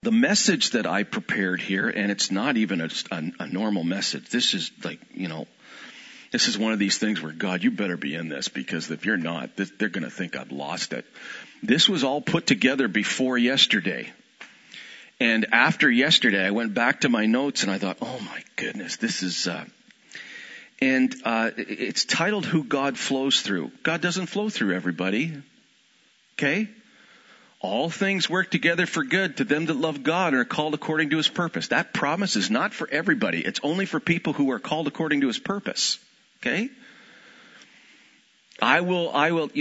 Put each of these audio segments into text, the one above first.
The message that I prepared here, and it's not even a normal message. This is like, this is one of these things where, God, you better be in this, because if you're not, they're going to think I've lost it. This was all put together before yesterday. And after yesterday, I went back to my notes and I thought, oh my goodness, this is, it's titled Who God Flows Through. God doesn't flow through everybody. Okay? All things work together for good to them that love God and are called according to His purpose. That promise is not for everybody. It's only for people who are called according to His purpose. Okay? I will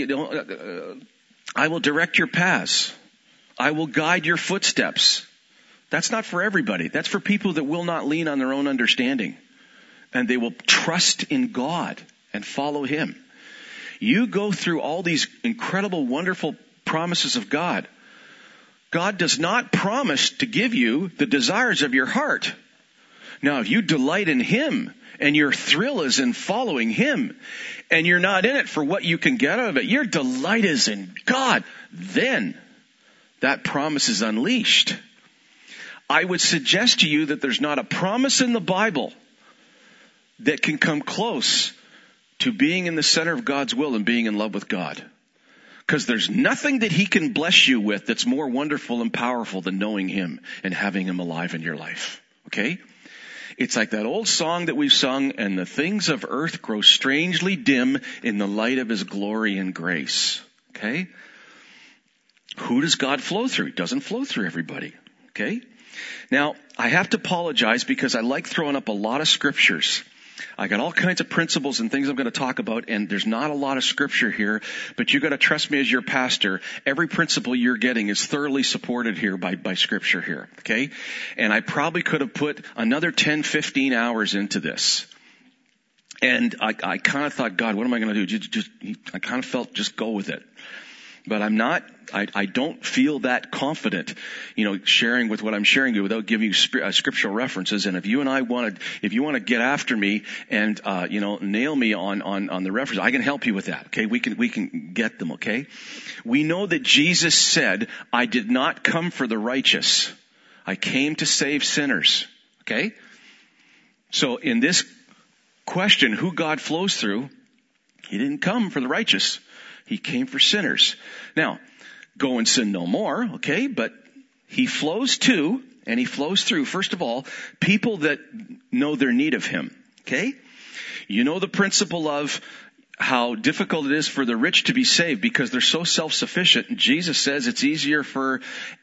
direct your paths. I will guide your footsteps. That's not for everybody. That's for people that will not lean on their own understanding. And they will trust in God and follow Him. You go through all these incredible, wonderful promises of God. God does not promise to give you the desires of your heart. Now, if you delight in Him and your thrill is in following Him and you're not in it for what you can get out of it, your delight is in God, then that promise is unleashed. I would suggest to you that there's not a promise in the Bible that can come close to being in the center of God's will and being in love with God. Because there's nothing that He can bless you with that's more wonderful and powerful than knowing Him and having Him alive in your life. Okay? It's like that old song that we've sung, and the things of earth grow strangely dim in the light of His glory and grace. Okay? Who does God flow through? He doesn't flow through everybody. Okay? Now, I have to apologize because I like throwing up a lot of scriptures. I got all kinds of principles and things I'm going to talk about, and there's not a lot of scripture here, but you got to trust me as your pastor. Every principle you're getting is thoroughly supported here by scripture here. Okay? And I probably could have put another 10, 15 hours into this. And I kind of thought, God, what am I going to do? I kind of felt just go with it. But I'm not, I don't feel that confident, sharing with what I'm sharing you without giving you scriptural references. And if you want to get after me and, nail me on the reference, I can help you with that. Okay. We can get them. Okay. We know that Jesus said, I did not come for the righteous. I came to save sinners. Okay. So in this question, who God flows through, He didn't come for the righteous. He came for sinners. Now, go and sin no more, okay? But He flows to, and He flows through, first of all, people that know their need of Him, okay? You know the principle of how difficult it is for the rich to be saved because they're so self-sufficient. Jesus says it's easier for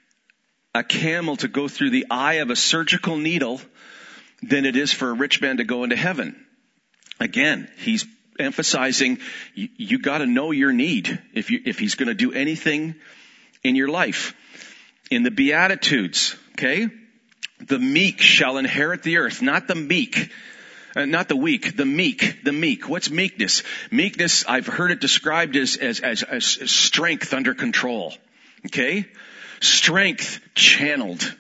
a camel to go through the eye of a surgical needle than it is for a rich man to go into heaven. Again, He's emphasizing you got to know your need if He's going to do anything in your life. In the Beatitudes, okay, the meek shall inherit the earth, not the meek, not the weak, the meek. What's meekness? Meekness, I've heard it described as strength under control. Okay, strength channeled.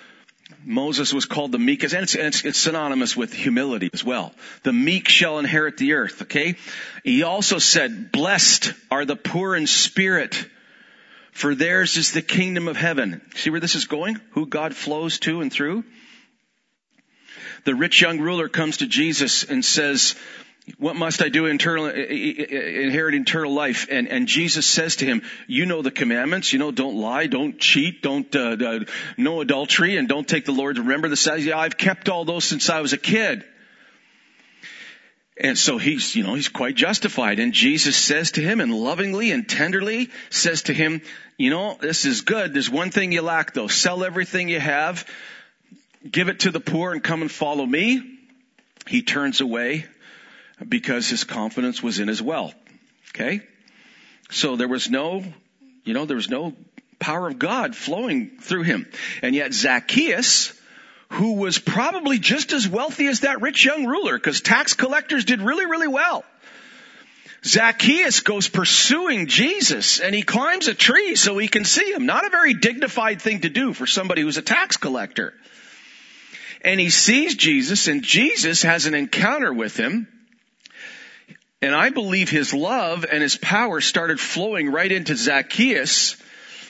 Moses was called the meekest, and it's synonymous with humility as well. The meek shall inherit the earth, okay? He also said, blessed are the poor in spirit, for theirs is the kingdom of heaven. See where this is going? Who God flows to and through? The rich young ruler comes to Jesus and says, what must I do inherit eternal life? And Jesus says to him, you know the commandments, don't lie, don't cheat, don't, no adultery, and don't take the Lord. Remember the Sabbath. Yeah, I've kept all those since I was a kid. And so he's quite justified. And Jesus says to him, and lovingly and tenderly says to him, this is good. There's one thing you lack though. Sell everything you have, give it to the poor, and come and follow me. He turns away because his confidence was in his wealth. Okay? So there was no power of God flowing through him. And yet Zacchaeus, who was probably just as wealthy as that rich young ruler, because tax collectors did really, really well. Zacchaeus goes pursuing Jesus, and he climbs a tree so he can see him. Not a very dignified thing to do for somebody who's a tax collector. And he sees Jesus, and Jesus has an encounter with him. And I believe his love and his power started flowing right into Zacchaeus.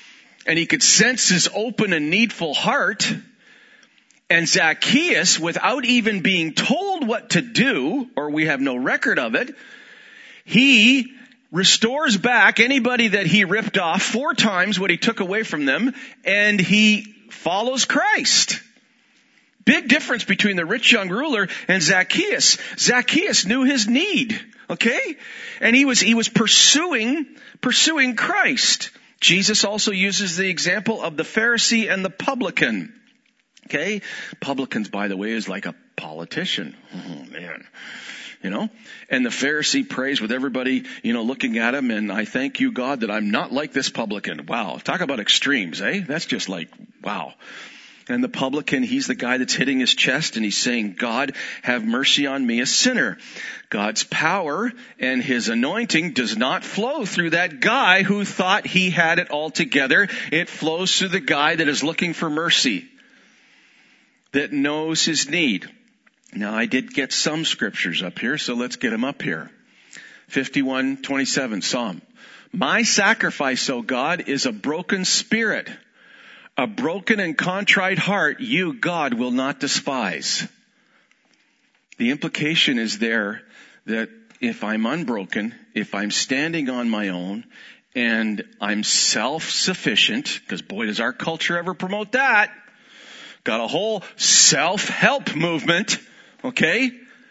and he could sense his open and needful heart. And Zacchaeus, without even being told what to do, or we have no record of it, he restores back anybody that he ripped off 4 times what he took away from them, and he follows Christ. Big difference between the rich young ruler and Zacchaeus. Zacchaeus knew his need, okay? And he was pursuing Christ. Jesus also uses the example of the Pharisee and the publican. Okay? Publicans, by the way, is like a politician. Oh, man. And the Pharisee prays with everybody, looking at him, and I thank you, God, that I'm not like this publican. Wow. Talk about extremes, eh? That's just like, wow. And the publican, he's the guy that's hitting his chest and he's saying, God, have mercy on me, a sinner. God's power and his anointing does not flow through that guy who thought he had it all together. It flows through the guy that is looking for mercy, that knows his need. Now, I did get some scriptures up here, so let's get them up here. 51:27, Psalm. My sacrifice, O God, is a broken spirit. A broken and contrite heart, you, God, will not despise. The implication is there that if I'm unbroken, if I'm standing on my own, and I'm self-sufficient, because boy, does our culture ever promote that. Got a whole self-help movement, okay?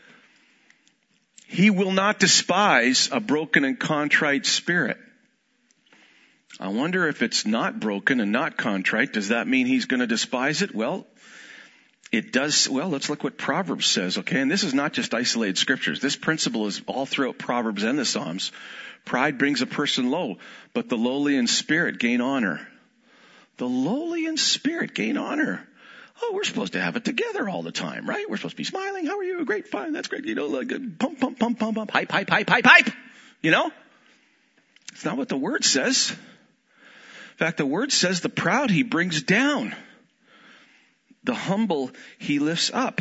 He will not despise a broken and contrite spirit. I wonder if it's not broken and not contrite, does that mean he's going to despise it? Well, it does. Well, let's look what Proverbs says, okay? And this is not just isolated scriptures. This principle is all throughout Proverbs and the Psalms. Pride brings a person low, but the lowly in spirit gain honor. The lowly in spirit gain honor. Oh, we're supposed to have it together all the time, right? We're supposed to be smiling. How are you? Great, fine. That's great. Like pump, pump, pump, pump, pump, hype, hype, hype, hype, hype. It's not what the word says. In fact, the word says the proud he brings down. The humble he lifts up.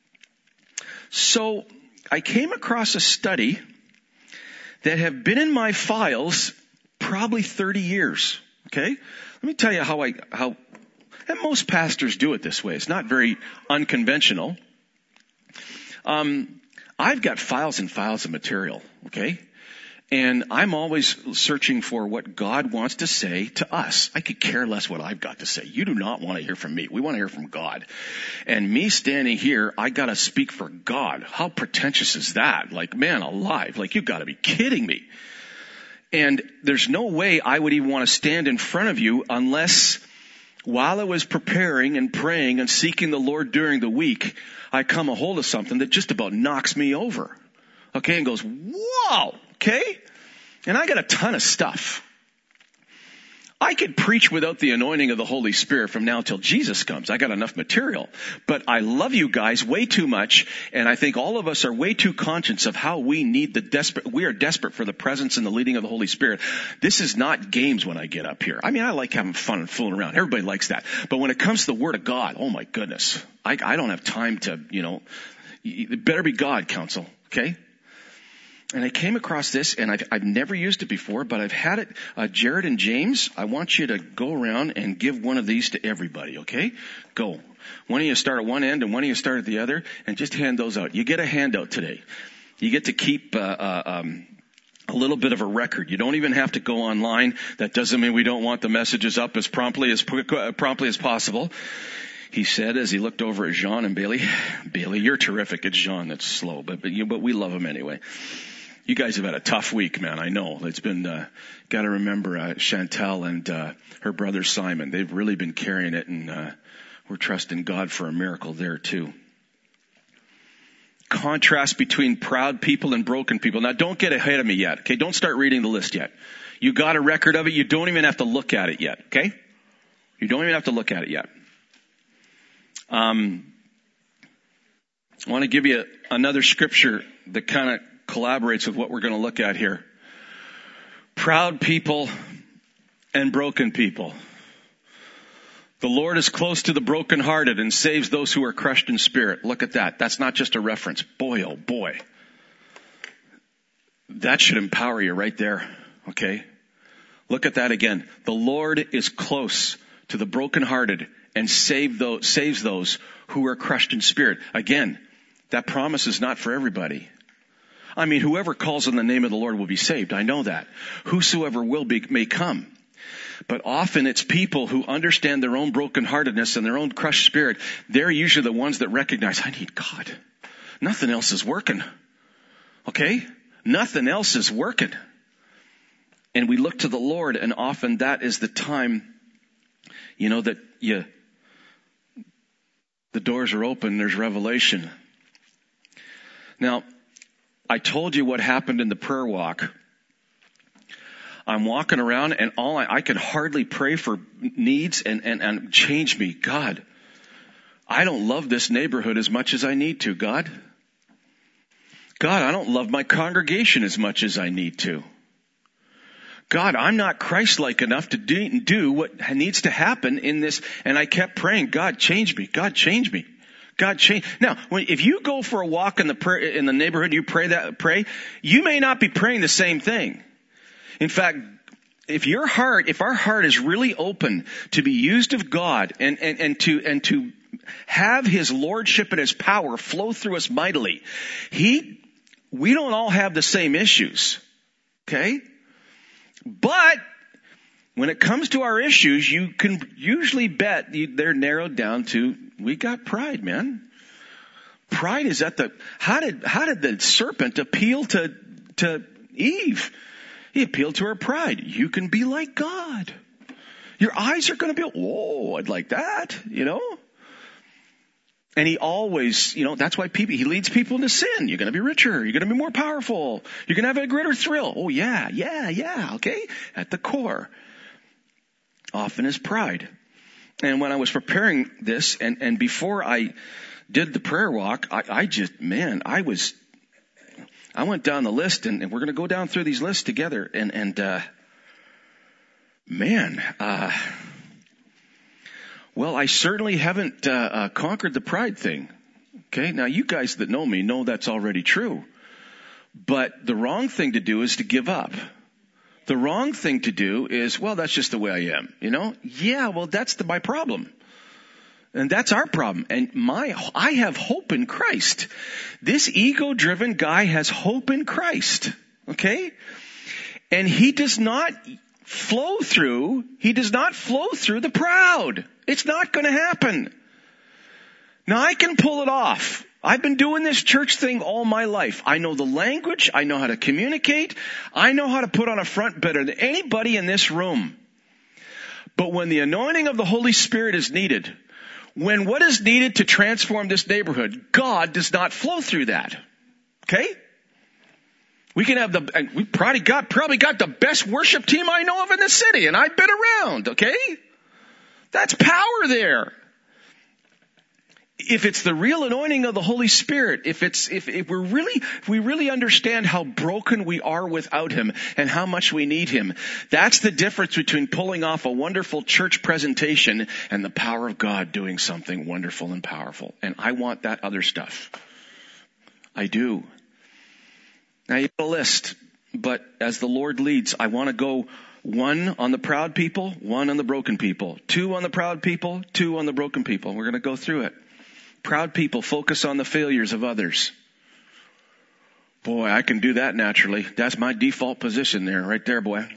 So I came across a study that have been in my files probably 30 years. Okay? Let me tell you how and most pastors do it this way. It's not very unconventional. I've got files and files of material. Okay? And I'm always searching for what God wants to say to us. I could care less what I've got to say. You do not want to hear from me. We want to hear from God. And me standing here, I got to speak for God. How pretentious is that? Like, man alive. Like, you've got to be kidding me. And there's no way I would even want to stand in front of you unless while I was preparing and praying and seeking the Lord during the week, I come a hold of something that just about knocks me over. Okay, and goes, whoa, okay? And I got a ton of stuff. I could preach without the anointing of the Holy Spirit from now till Jesus comes. I got enough material. But I love you guys way too much, and I think all of us are way too conscious of how we need we are desperate for the presence and the leading of the Holy Spirit. This is not games when I get up here. I mean, I like having fun and fooling around. Everybody likes that. But when it comes to the Word of God, oh my goodness. I don't have time to, it better be God, counsel, okay? And I came across this, and I've never used it before, but I've had it. Jared and James, I want you to go around and give one of these to everybody, okay? Go. One of you start at one end, and one of you start at the other, and just hand those out. You get a handout today. You get to keep a little bit of a record. You don't even have to go online. That doesn't mean we don't want the messages up as promptly as possible. He said as he looked over at Jean and Bailey, you're terrific. It's Jean that's slow, but we love him anyway. You guys have had a tough week, man. I know. It's been, got to remember, Chantel and, her brother Simon. They've really been carrying it, and, we're trusting God for a miracle there too. Contrast between proud people and broken people. Now don't get ahead of me yet. Okay. Don't start reading the list yet. You got a record of it. You don't even have to look at it yet. Okay. You don't even have to look at it yet. I want to give you another scripture that kind of collaborates with what we're going to look at here. Proud people and broken people. The Lord is close to the brokenhearted and saves those who are crushed in spirit. Look at that. That's not just a reference. Boy, oh boy. That should empower you right there. Okay? Look at that again. The Lord is close to the brokenhearted and saves those who are crushed in spirit. Again, that promise is not for everybody. I mean, whoever calls on the name of the Lord will be saved. I know that. Whosoever will be may come. But often it's people who understand their own brokenheartedness and their own crushed spirit. They're usually the ones that recognize, I need God. Nothing else is working. Okay? Nothing else is working. And we look to the Lord, and often that is the time, that the doors are open, there's revelation. Now, I told you what happened in the prayer walk. I'm walking around and I could hardly pray for needs and change me. God, I don't love this neighborhood as much as I need to, God. God, I don't love my congregation as much as I need to. God, I'm not Christ-like enough to do what needs to happen in this. And I kept praying, God, change me. God, change me. God, change. Now, if you go for a walk in the neighborhood, you pray, you may not be praying the same thing. In fact, if our heart is really open to be used of God and to have His lordship and His power flow through us mightily, we don't all have the same issues. Okay? But when it comes to our issues, you can usually bet they're narrowed down to, we got pride, man. Pride is how did the serpent appeal to Eve? He appealed to her pride. You can be like God. Your eyes are going to be, whoa, I'd like that, And he always, that's why he leads people into sin. You're going to be richer. You're going to be more powerful. You're going to have a greater thrill. Oh, yeah, okay? At the core, often is pride. And when I was preparing this, and before I did the prayer walk, I went down the list, and we're going to go down through these lists together. Well, I certainly haven't conquered the pride thing. Okay, now you guys that know me know that's already true. But the wrong thing to do is to give up. The wrong thing to do is, well, that's just the way I am. Yeah, well, that's my problem. And that's our problem. And I have hope in Christ. This ego-driven guy has hope in Christ. Okay? And he does not flow through the proud. It's not going to happen. Now I can pull it off. I've been doing this church thing all my life. I know the language. I know how to communicate. I know how to put on a front better than anybody in this room. But when the anointing of the Holy Spirit is needed, when what is needed to transform this neighborhood, God does not flow through that. Okay? We probably got the best worship team I know of in the city, and I've been around, okay? That's power there. If it's the real anointing of the Holy Spirit, if we really understand how broken we are without Him and how much we need Him, that's the difference between pulling off a wonderful church presentation and the power of God doing something wonderful and powerful. And I want that other stuff. I do. Now you have a list, but as the Lord leads, I want to go 1 on the proud people, 1 on the broken people, 2 on the proud people, 2 on the broken people. We're going to go through it. Proud people focus on the failures of others. Boy, I can do that naturally. That's my default position there, right there, boy.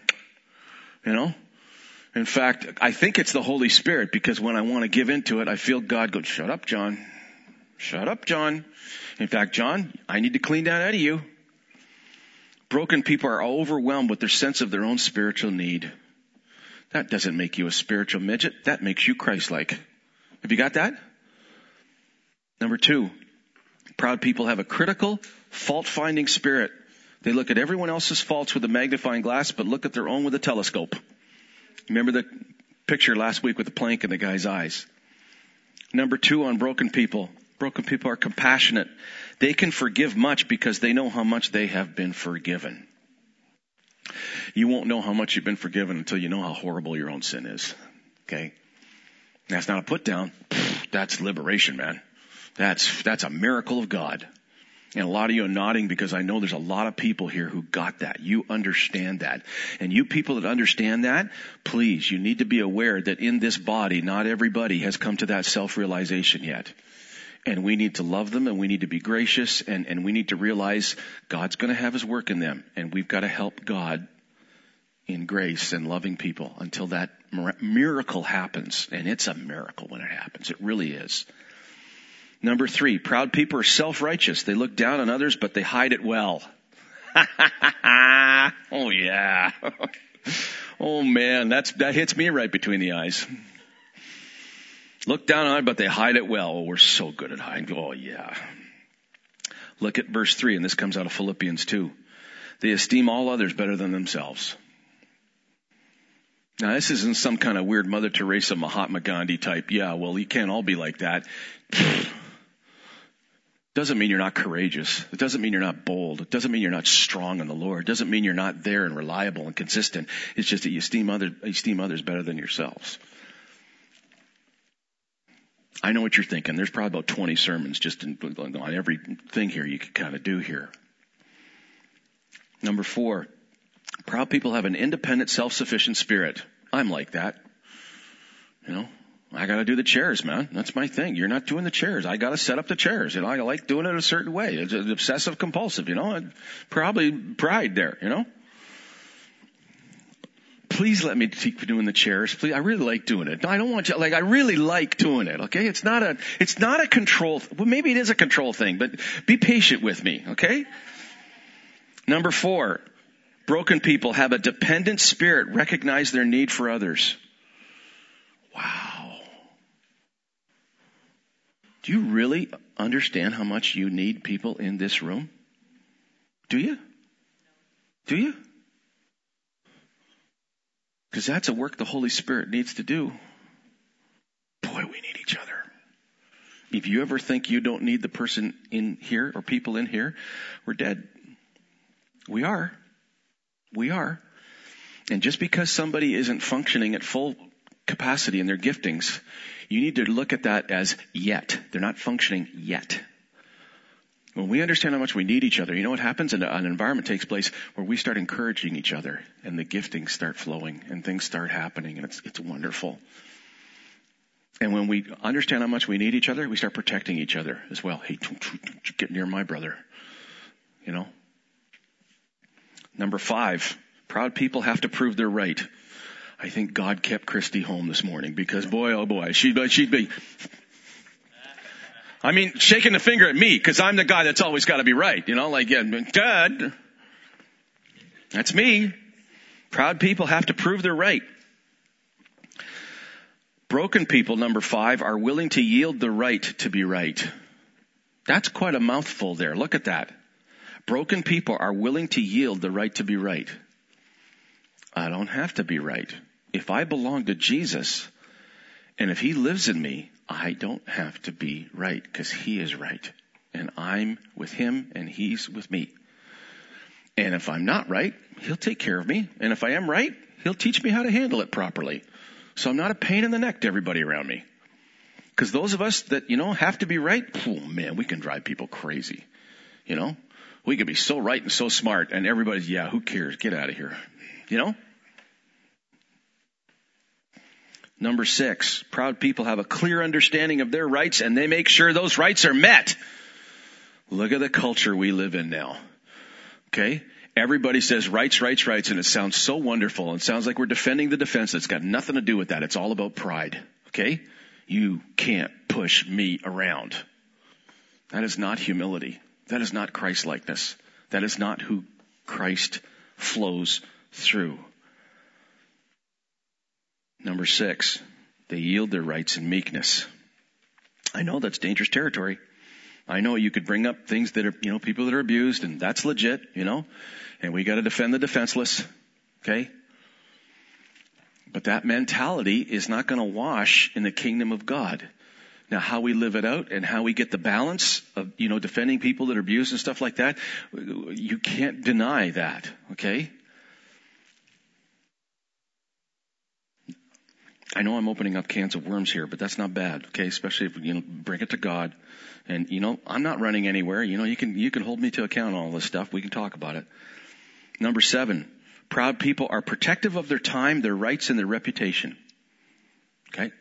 In fact, I think it's the Holy Spirit, because when I want to give into it, I feel God go, shut up, John. Shut up, John. In fact, John, I need to clean that out of you. Broken people are overwhelmed with their sense of their own spiritual need. That doesn't make you a spiritual midget. That makes you Christ-like. Have you got that? Number 2, proud people have a critical, fault-finding spirit. They look at everyone else's faults with a magnifying glass, but look at their own with a telescope. Remember the picture last week with the plank in the guy's eyes. Number 2 on broken people. Broken people are compassionate. They can forgive much because they know how much they have been forgiven. You won't know how much you've been forgiven until you know how horrible your own sin is. Okay? That's not a put down. That's liberation, man. That's a miracle of God. And a lot of you are nodding because I know there's a lot of people here who got that. You understand that. And you people that understand that, please, you need to be aware that in this body, not everybody has come to that self-realization yet. And we need to love them, and we need to be gracious, and we need to realize God's going to have his work in them. And we've got to help God in grace and loving people until that miracle happens. And it's a miracle when it happens. It really is. Number 3, proud people are self-righteous. They look down on others, but they hide it well. Oh yeah. Oh man, that hits me right between the eyes. Look down on it, but they hide it well. Oh, we're so good at hiding. Oh yeah. Look at verse 3, and this comes out of Philippians 2. They esteem all others better than themselves. Now, this isn't some kind of weird Mother Teresa, Mahatma Gandhi type. Yeah, well, you can't all be like that. Doesn't mean you're not courageous. It doesn't mean you're not bold. It doesn't mean you're not strong in the Lord. It doesn't mean you're not there and reliable and consistent. It's just that you esteem others better than yourselves. I know what you're thinking. There's probably about 20 sermons just on everything here you could kind of do here. Number 4, proud people have an independent, self-sufficient spirit. I'm like that. You know, I got to do the chairs, man. That's my thing. You're not doing the chairs. I got to set up the chairs. You know, I like doing it a certain way. It's obsessive compulsive, you know, and probably pride there, you know. Please let me keep doing the chairs. Please. I really like doing it. I don't want you, I really like doing it. Okay. It's not a control. Well, maybe it is a control thing, but be patient with me. Okay. Number 4, broken people have a dependent spirit, recognize their need for others. Wow. Do you really understand how much you need people in this room? Do you? Do you? Because that's a work the Holy Spirit needs to do. Boy, we need each other. If you ever think you don't need the person in here or people in here, we're dead. We are. We are. And just because somebody isn't functioning at full capacity in their giftings, you need to look at that as yet. They're not functioning yet. When we understand how much we need each other, you know what happens? An environment takes place where we start encouraging each other, and the giftings start flowing, and things start happening, and it's wonderful. And when we understand how much we need each other, we start protecting each other as well. Hey, don't get near my brother. You know? Number 5, proud people have to prove they're right. I think God kept Christy home this morning because boy, oh boy, she'd be, I mean, shaking the finger at me because I'm the guy that's always got to be right. You know, like, yeah, Dad, that's me. Proud people have to prove they're right. Broken people, number 5, are willing to yield the right to be right. That's quite a mouthful there. Look at that. Broken people are willing to yield the right to be right. I don't have to be right. If I belong to Jesus, and if he lives in me, I don't have to be right because he is right. And I'm with him and he's with me. And if I'm not right, he'll take care of me. And if I am right, he'll teach me how to handle it properly. So I'm not a pain in the neck to everybody around me. Because those of us that, you know, have to be right, oh man, we can drive people crazy. You know, we can be so right and so smart and everybody's, yeah, who cares? Get out of here. You know? Number 6, proud people have a clear understanding of their rights and they make sure those rights are met. Look at the culture we live in now. Okay? Everybody says rights, rights, rights, and it sounds so wonderful. It sounds like we're defending the defense. It's got nothing to do with that. It's all about pride. Okay? You can't push me around. That is not humility. That is not Christ-likeness. That is not who Christ flows through. Number 6, they yield their rights in meekness. I know that's dangerous territory. I know you could bring up things that are, you know, people that are abused, and that's legit, you know, and we got to defend the defenseless, okay? But that mentality is not going to wash in the kingdom of God. Now, how we live it out and how we get the balance of, you know, defending people that are abused and stuff like that, you can't deny that, okay? I know I'm opening up cans of worms here, but that's not bad, okay? Especially if you bring it to God. And I'm not running anywhere. You can hold me to account on all this stuff. We can talk about it. Number 7, proud people are protective of their time, their rights, and their reputation. Okay?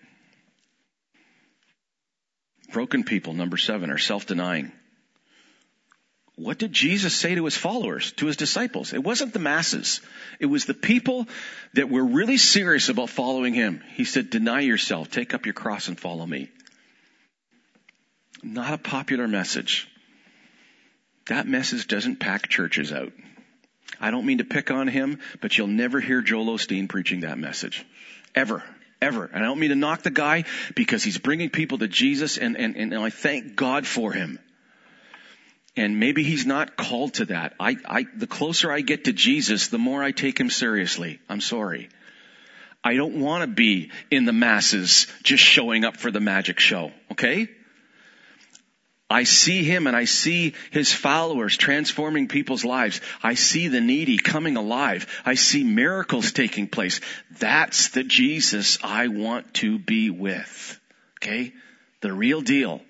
Broken people, number 7, are self-denying. What did Jesus say to his followers, to his disciples? It wasn't the masses. It was the people that were really serious about following him. He said, deny yourself, take up your cross and follow me. Not a popular message. That message doesn't pack churches out. I don't mean to pick on him, but you'll never hear Joel Osteen preaching that message. Ever. And I don't mean to knock the guy because he's bringing people to Jesus and I thank God for him. And maybe he's not called to that. The closer I get to Jesus, the more I take him seriously. I'm sorry. I don't want to be in the masses just showing up for the magic show. Okay? I see him and I see his followers transforming people's lives. I see the needy coming alive. I see miracles taking place. That's the Jesus I want to be with. Okay? The real deal.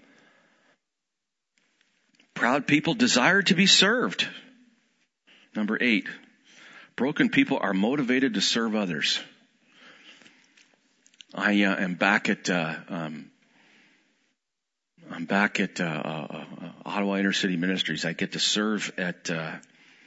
Proud people desire to be served. Number 8, broken people are motivated to serve others. I am back at Ottawa Inner City Ministries. I get to serve at the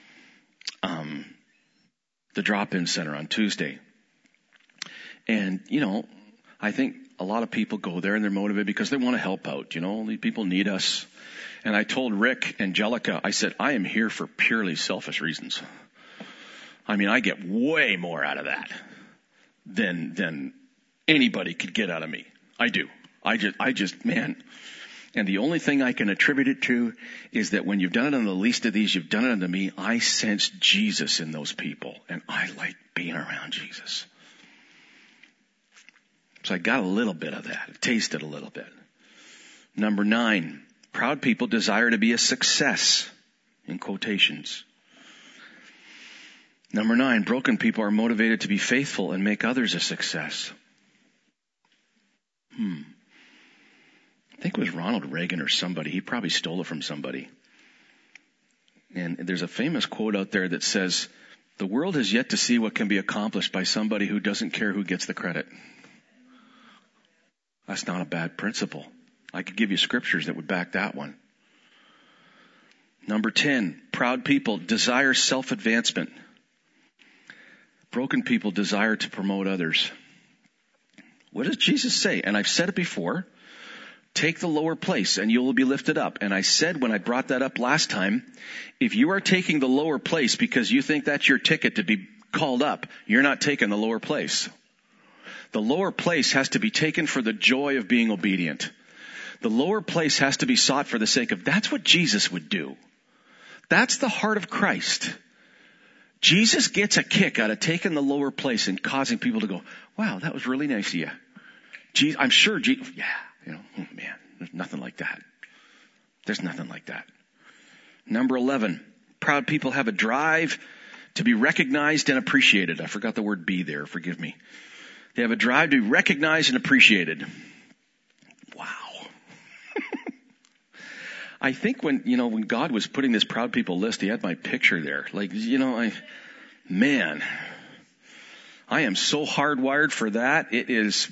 drop-in center on Tuesday. And, I think a lot of people go there and they're motivated because they want to help out. These people need us. And I told Rick, Angelica, I said, I am here for purely selfish reasons. I mean, I get way more out of that than anybody could get out of me. I do. I just, man. And the only thing I can attribute it to is that when you've done it on the least of these, you've done it unto me. I sense Jesus in those people. And I like being around Jesus. So I got a little bit of that. I tasted a little bit. Number 9. Proud people desire to be a success, in quotations. Number 9, broken people are motivated to be faithful and make others a success. I think it was Ronald Reagan or somebody. He probably stole it from somebody. And there's a famous quote out there that says, the world has yet to see what can be accomplished by somebody who doesn't care who gets the credit. That's not a bad principle. I could give you scriptures that would back that one. Number 10, proud people desire self-advancement. Broken people desire to promote others. What does Jesus say? And I've said it before. Take the lower place and you will be lifted up. And I said when I brought that up last time, if you are taking the lower place because you think that's your ticket to be called up, you're not taking the lower place. The lower place has to be taken for the joy of being obedient. The lower place has to be sought for the sake of, that's what Jesus would do. That's the heart of Christ. Jesus gets a kick out of taking the lower place and causing people to go, wow, that was really nice of you. I'm sure, man, there's nothing like that. There's nothing like that. Number 11, proud people have a drive to be recognized and appreciated. I forgot the word be there, forgive me. They have a drive to be recognized and appreciated. Wow. I think when God was putting this proud people list, he had my picture there. I am so hardwired for that. It is.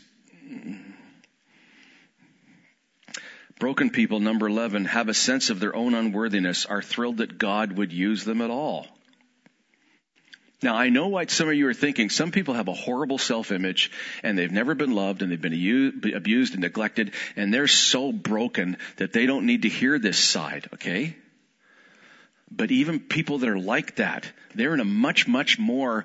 Broken people, number 11, have a sense of their own unworthiness, are thrilled that God would use them at all. Now, I know what some of you are thinking. Some people have a horrible self-image, and they've never been loved, and they've been abused and neglected, and they're so broken that they don't need to hear this side, okay? But even people that are like that, they're in a much more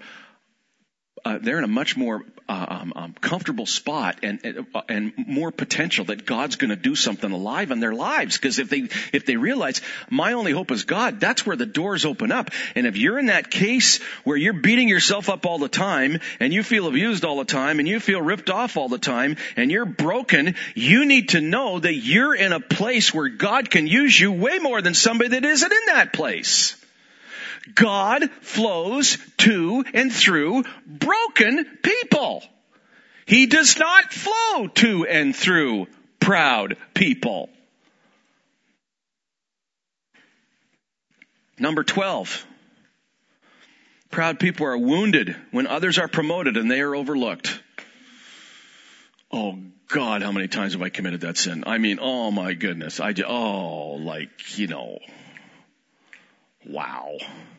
comfortable spot and more potential that God's going to do something alive in their lives. Because if they realize my only hope is God, that's where the doors open up. And if you're in that case where you're beating yourself up all the time and you feel abused all the time and you feel ripped off all the time and you're broken, you need to know that you're in a place where God can use you way more than somebody that isn't in that place. God flows to and through broken people. He does not flow to and through proud people. Number 12. Proud people are wounded when others are promoted and they are overlooked. Oh God, how many times have I committed that sin? I mean, oh my goodness. Wow.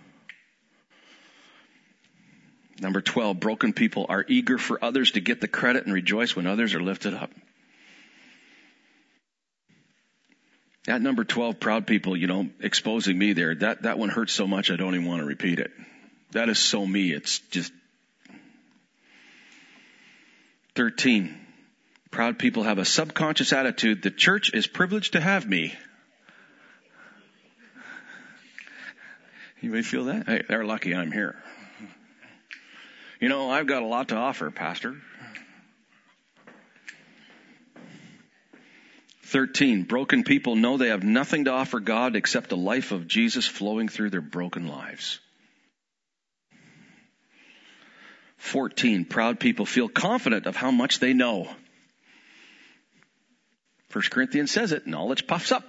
Number 12, broken people are eager for others to get the credit and rejoice when others are lifted up. That number 12, proud people, exposing me there, that one hurts so much I don't even want to repeat it. That is so me. It's just 13. Proud people have a subconscious attitude. The church is privileged to have me. You may feel that? Hey, they're lucky I'm here. I've got a lot to offer, Pastor. 13. Broken people know they have nothing to offer God except the life of Jesus flowing through their broken lives. 14. Proud people feel confident of how much they know. 1 Corinthians says it, knowledge puffs up.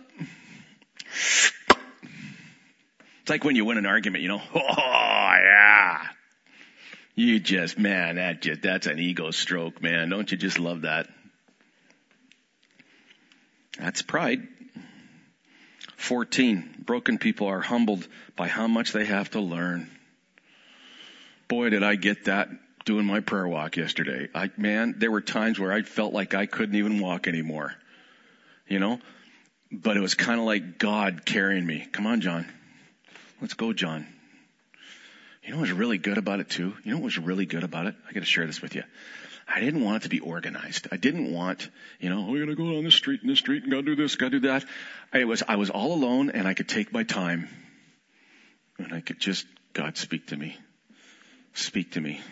It's like when you win an argument, oh yeah. You just, man, that's an ego stroke, man. Don't you just love that? That's pride. 14. Broken people are humbled by how much they have to learn. Boy, did I get that doing my prayer walk yesterday. There were times where I felt like I couldn't even walk anymore. But it was kind of like God carrying me. Come on, John. Let's go, John. You know what was really good about it too? I got to share this with you. I didn't want it to be organized. I didn't want, we're going to go down this street and go do this, go do that. I was all alone and I could take my time and I could just, God, speak to me. Speak to me.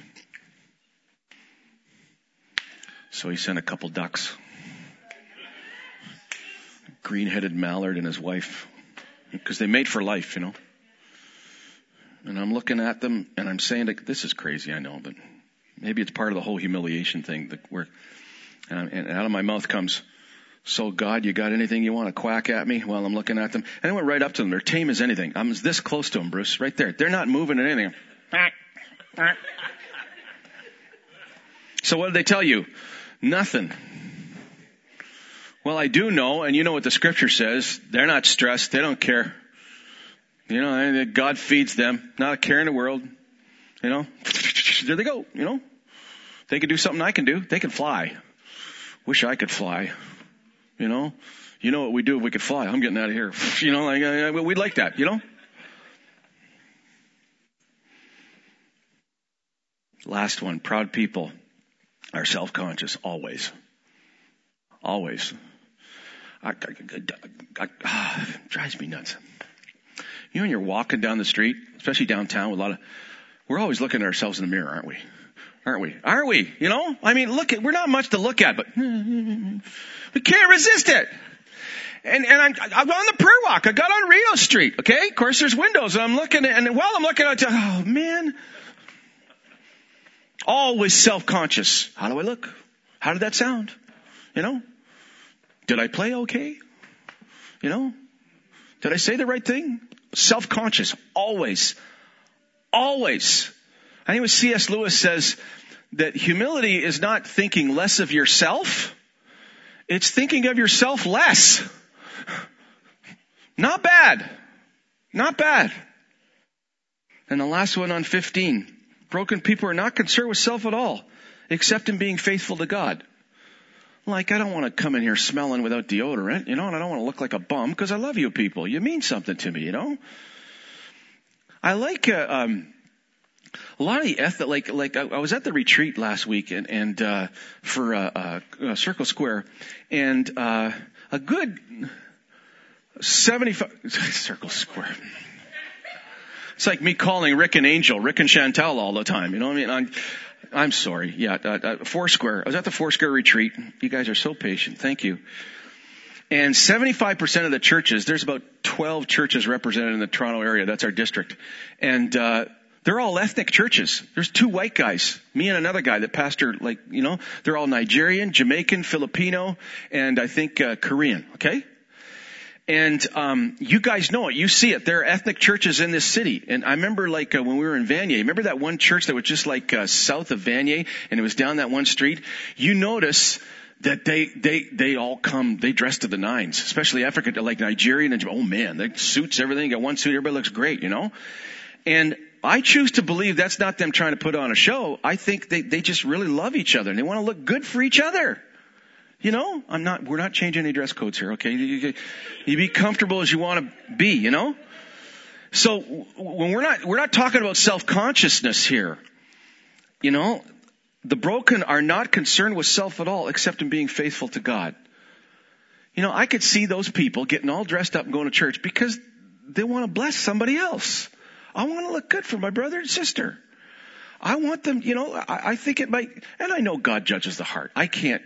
So he sent a couple ducks. Green-headed mallard and his wife. Because they mate for life, And I'm looking at them and I'm saying, this is crazy, I know, but maybe it's part of the whole humiliation thing and out of my mouth comes, so God, you got anything you want to quack at me while I'm looking at them? And I went right up to them. They're tame as anything. I'm this close to them, Bruce, right there. They're not moving at anything. So what did they tell you? Nothing. Well, I do know, and you know what the scripture says. They're not stressed. They don't care. God feeds them. Not a care in the world. There they go. They can do something I can do. They can fly. Wish I could fly. You know what we do if we could fly? I'm getting out of here. We'd like that, Last one. Proud people are self-conscious. Always. Always. Drives me nuts. When you're walking down the street, especially downtown with we're always looking at ourselves in the mirror, aren't we? Aren't we? We're not much to look at, but we can't resist it. And I'm on the prayer walk. I got on Rio Street, okay? Of course, there's windows, and I'm looking at, and while I'm looking at it, oh man. Always self-conscious. How do I look? How did that sound? Did I play okay? Did I say the right thing? Self-conscious. Always. Always. I think what C.S. Lewis says that humility is not thinking less of yourself. It's thinking of yourself less. Not bad. Not bad. And the last one on 15. Broken people are not concerned with self at all, except in being faithful to God. I don't want to come in here smelling without deodorant, and I don't want to look like a bum because I love you people. You mean something to me, I like, a lot of the ethic, I was at the retreat last week and for, Circle Square and, a good 75, Circle Square. It's like me calling Rick and Chantel all the time, I'm sorry. Yeah, Foursquare. I was at the Foursquare retreat. You guys are so patient. Thank you. And 75% of the churches, there's about 12 churches represented in the Toronto area. That's our district. And They're all ethnic churches. There's 2 white guys, me and another guy that pastor, they're all Nigerian, Jamaican, Filipino, and I think Korean, okay? And you guys know it. You see it. There are ethnic churches in this city. And I remember when we were in Vanier, remember that one church that was just south of Vanier, and it was down that one street? You notice that they all come, they dress to the nines, especially African, like Nigerian, and oh man, they suits, everything. You got one suit, everybody looks great, And I choose to believe that's not them trying to put on a show. I think they just really love each other and they want to look good for each other. We're not changing any dress codes here, okay? You be comfortable as you want to be, So when we're not talking about self-consciousness here. The broken are not concerned with self at all, except in being faithful to God. I could see those people getting all dressed up and going to church because they want to bless somebody else. I want to look good for my brother and sister. I want them, I think it might, and I know God judges the heart. I can't,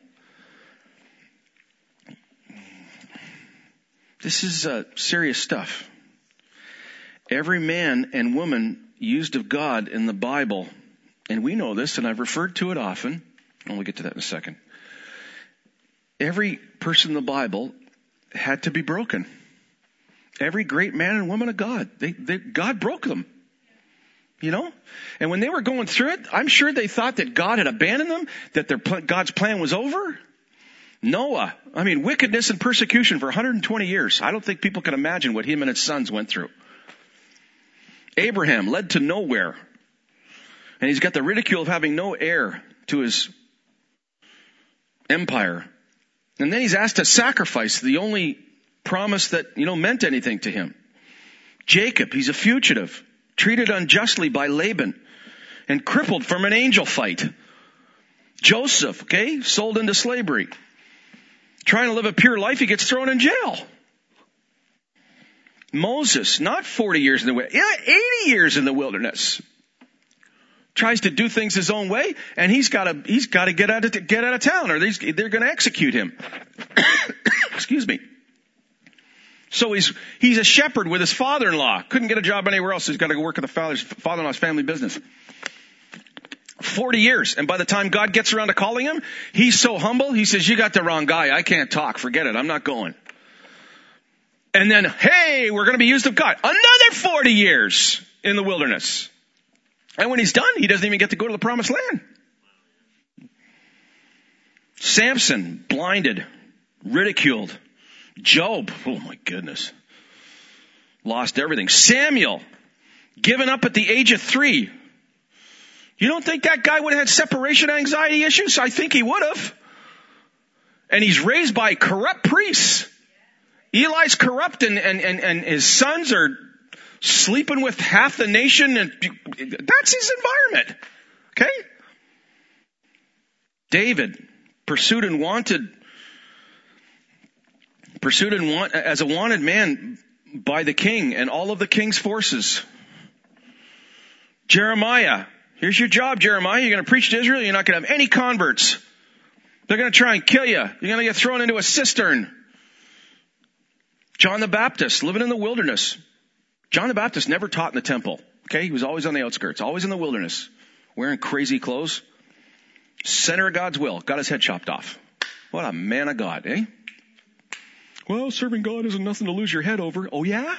this is serious stuff. Every man and woman used of God in the Bible, and we know this, and I've referred to it often. We'll get to that in a second. Every person in the Bible had to be broken. Every great man and woman of God, God broke them. And when they were going through it, I'm sure they thought that God had abandoned them, that God's plan was over. Noah, wickedness and persecution for 120 years. I don't think people can imagine what him and his sons went through. Abraham led to nowhere. And he's got the ridicule of having no heir to his empire. And then he's asked to sacrifice the only promise that, meant anything to him. Jacob, he's a fugitive, treated unjustly by Laban and crippled from an angel fight. Joseph, sold into slavery. Trying to live a pure life, he gets thrown in jail. Moses, not 40 years in the wilderness, 80 years in the wilderness. Tries to do things his own way, and he's got to get out of town, or they're going to execute him. Excuse me. So he's a shepherd with his father-in-law. Couldn't get a job anywhere else. He's got to go work at the father-in-law's family business. 40 years. And by the time God gets around to calling him, he's so humble, he says, "You got the wrong guy. I can't talk. Forget it. I'm not going." And then, hey, we're going to be used of God. Another 40 years in the wilderness. And when he's done, he doesn't even get to go to the promised land. Samson, blinded, ridiculed. Job, oh my goodness, lost everything. Samuel, given up at the age of 3. You don't think that guy would have had separation anxiety issues? I think he would have. And he's raised by corrupt priests. Eli's corrupt and his sons are sleeping with half the nation, and that's his environment. Okay? David, pursued and wanted as a wanted man by the king and all of the king's forces. Jeremiah, here's your job, Jeremiah. You're going to preach to Israel. You're not going to have any converts. They're going to try and kill you. You're going to get thrown into a cistern. John the Baptist, living in the wilderness. John the Baptist never taught in the temple. Okay, he was always on the outskirts, always in the wilderness, wearing crazy clothes. Center of God's will. Got his head chopped off. What a man of God, eh? Well, serving God isn't nothing to lose your head over. Oh, yeah?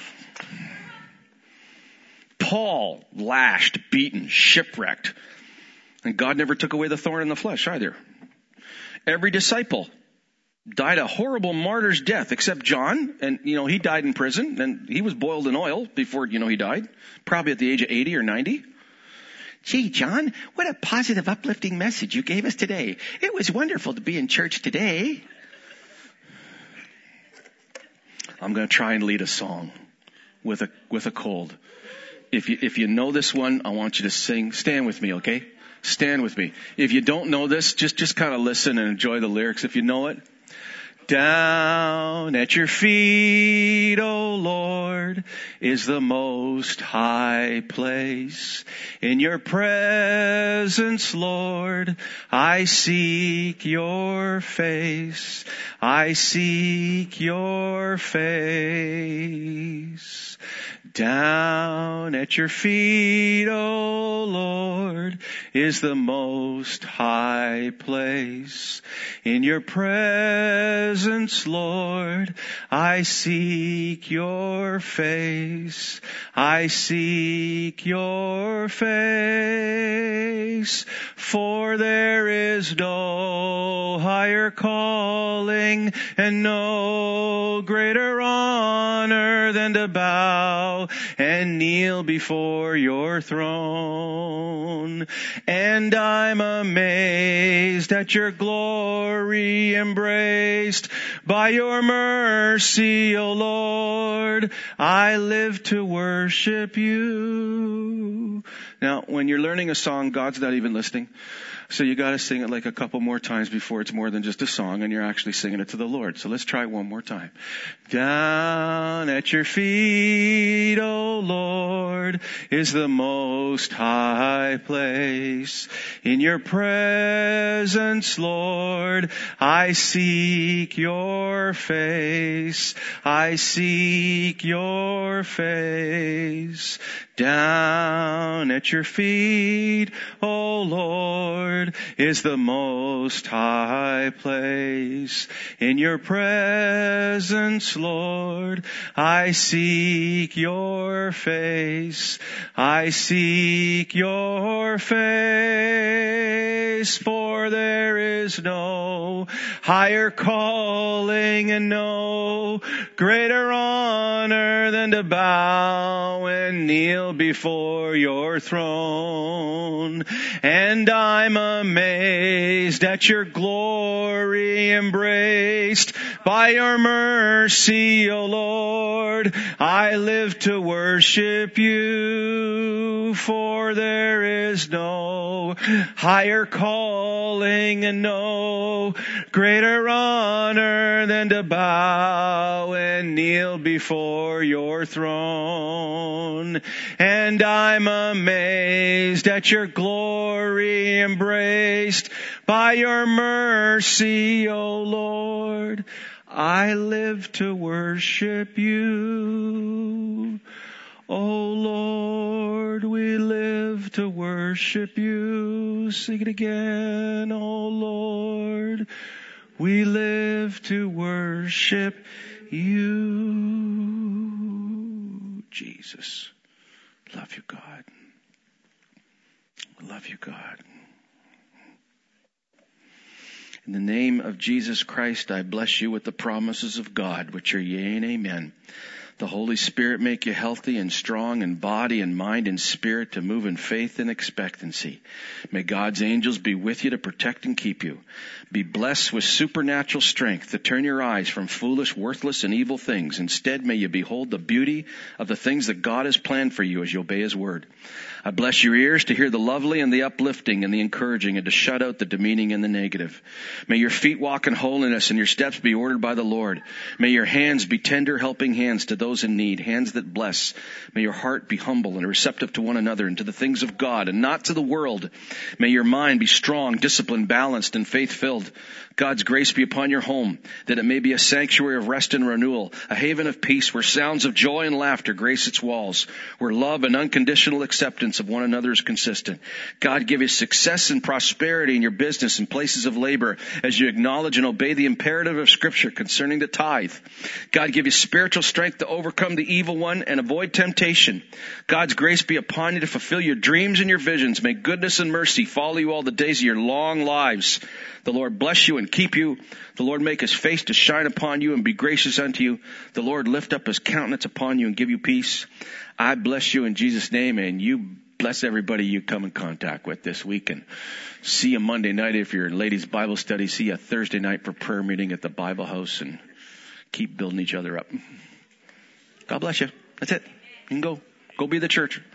Paul, lashed, beaten, shipwrecked. And God never took away the thorn in the flesh either. Every disciple died a horrible martyr's death, except John. And, he died in prison, and he was boiled in oil before, he died. Probably at the age of 80 or 90. Gee, John, what a positive, uplifting message you gave us today. It was wonderful to be in church today. I'm going to try and lead a song with a cold. If you know this one, I want you to sing. Stand with me, okay? Stand with me. If you don't know this, just kind of listen and enjoy the lyrics. If you know it, Down at your feet, O Lord, is the most high place. In your presence, Lord, I seek your face. I seek your face. Down at your feet, O Lord, is the most high place. In your presence, Lord, I seek your face. I seek your face. For there is no higher calling and no greater honor than to bow and kneel before your throne. And I'm amazed at your glory embraced by your mercy, O Lord. I live to worship you. Now, when you're learning a song, God's not even listening. So you gotta sing it like a couple more times before it's more than just a song and you're actually singing it to the Lord. So let's try one more time. Down at your feet, O Lord, is the most high place. In your presence, Lord, I seek your face. I seek your face. Down at your feet, O Lord, is the most high place. In your presence, Lord, I seek your face. I seek your face. For there is no higher calling and no greater honor than to bow and kneel before your throne. And I'm amazed at your glory embraced by your mercy, O Lord. I live to worship you, for there is no higher calling and no greater honor than to bow and kneel before your throne. And I'm amazed at your glory embraced by your mercy, O Lord. I live to worship you. O Lord, we live to worship you. Sing it again. O Lord, we live to worship you. Jesus. Love you, God. Love you, God. In the name of Jesus Christ, I bless you with the promises of God, which are yea and amen. The Holy Spirit make you healthy and strong in body and mind and spirit to move in faith and expectancy. May God's angels be with you to protect and keep you. Be blessed with supernatural strength to turn your eyes from foolish, worthless, and evil things. Instead, may you behold the beauty of the things that God has planned for you as you obey His word. I bless your ears to hear the lovely and the uplifting and the encouraging, and to shut out the demeaning and the negative. May your feet walk in holiness and your steps be ordered by the Lord. May your hands be tender, helping hands to those in need, hands that bless. May your heart be humble and receptive to one another and to the things of God and not to the world. May your mind be strong, disciplined, balanced, and faith-filled. God's grace be upon your home, that it may be a sanctuary of rest and renewal, a haven of peace where sounds of joy and laughter grace its walls, where love and unconditional acceptance of one another is consistent. God, give you success and prosperity in your business and places of labor as you acknowledge and obey the imperative of Scripture concerning the tithe. God, give you spiritual strength to overcome the evil one and avoid temptation. God's grace be upon you to fulfill your dreams and your visions. May goodness and mercy follow you all the days of your long lives. The Lord bless you and keep you. The Lord make His face to shine upon you and be gracious unto you. The Lord lift up His countenance upon you and give you peace. I bless you in Jesus' name, and you bless everybody you come in contact with this week. And see you Monday night if you're in ladies' Bible study. See you Thursday night for prayer meeting at the Bible house, and keep building each other up. God bless you. That's it. You can go. Go be the church.